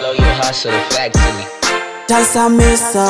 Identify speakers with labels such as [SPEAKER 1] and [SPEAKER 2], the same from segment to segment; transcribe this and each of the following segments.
[SPEAKER 1] know you hustle the factory.
[SPEAKER 2] Tasa Mesa.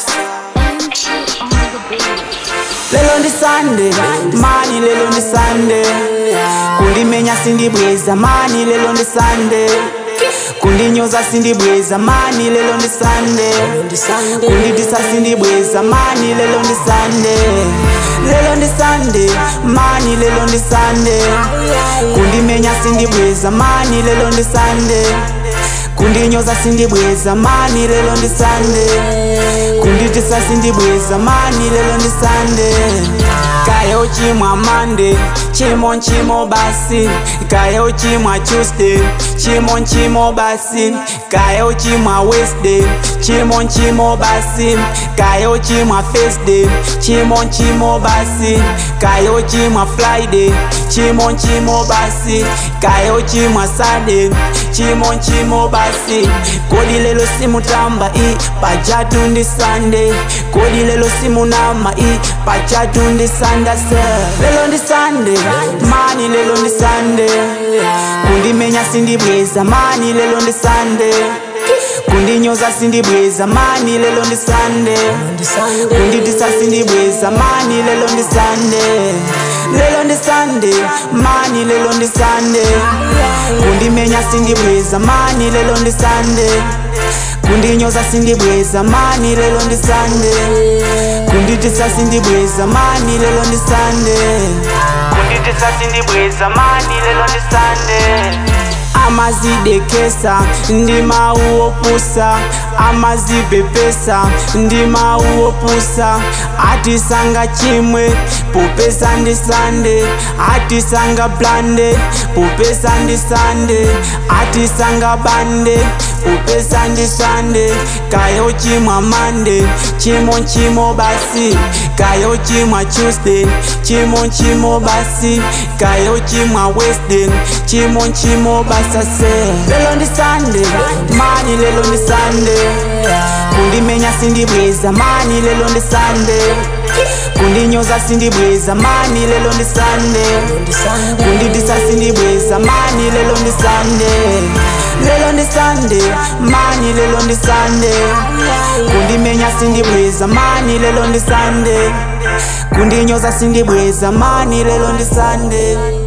[SPEAKER 2] Lelo ndi Sunday, mani lelo ndi Sunday. Kundimenya sindibweza, mani lelo ndi Sunday. Kundinyoza sindibweza, mani lelo ndi Sunday. Kunditisa sindibweza, mani lelo ndi Sunday. Lelo ndi Sunday, mani lelo ndi Sunday. Kundimenya sindibweza, mani lelo ndi Sunday. Kundinyoza sindibweza, mani lelo ndi Sunday. Kunditisa sindibweza, mani lelo ndi Sunday. Kaya uchimwa Monday, chimo nchimo basi. Kaya uchimwa Tuesday, chimo nchimo basi. Kaya uchimwa Wednesday, chimo nchimo basi. Kaya uchimwa Thursday, chimo nchimo basi. Kaya uchimwa Friday, chimo nchimo basi. Kaya uchimwa Saturday, chimo nchimo basi. Kodi lelo simutamba pajatu ndi Sunday. Kodi lelo simunama pajatu ndi Sunday. Lelo ndi Sunday, mani lelo ndi Sunday. Kundimenya sindibweza, mani lelo ndi Sunday. Kundinyoza sindibweza, mani lelo ndi Sunday. Kunditisa sindibweza, mani lelo ndi Sunday. Lelo ndi Sunday, mani lelo ndi Sunday. Kundimenya sindibweza, mani lelo ndi Sunday. Kundinyoza sindibweza, mani lelo ndi Sunday. Kunditisa sindibweza, mani lelo ndi Sunday. Kunditisa sindibweza, mani lelo ndi Sunday. Amazidekesa ndima uopusa, amazipepesa ndima uopusa. Atisanga chimwe popesa ndi Sunday. Atisanga blande popesa ndi Sunday. Atisanga bande popesa ndi Sunday. Kaya uchimwa Monday, chimo nchimo basi. Kaya uchimwa Tuesday, chimo nchimo basi. Kaya uchimwa Wednesday, chimo nchimo basi. Lelo ndi Sunday, mani lelo ndi Sunday. Kundimenya sindibweza, mani lelo ndi Sunday. Kundinyoza sindibweza, mani lelo ndi Sunday. Kunditisa sindibweza, mani lelo ndi Sunday. Lelo ndi Sunday, mani lelo ndi Sunday. Kundimenya sindibweza, mani lelo ndi Sunday. Kundinyoza sindibweza, mani lelo ndi Sunday.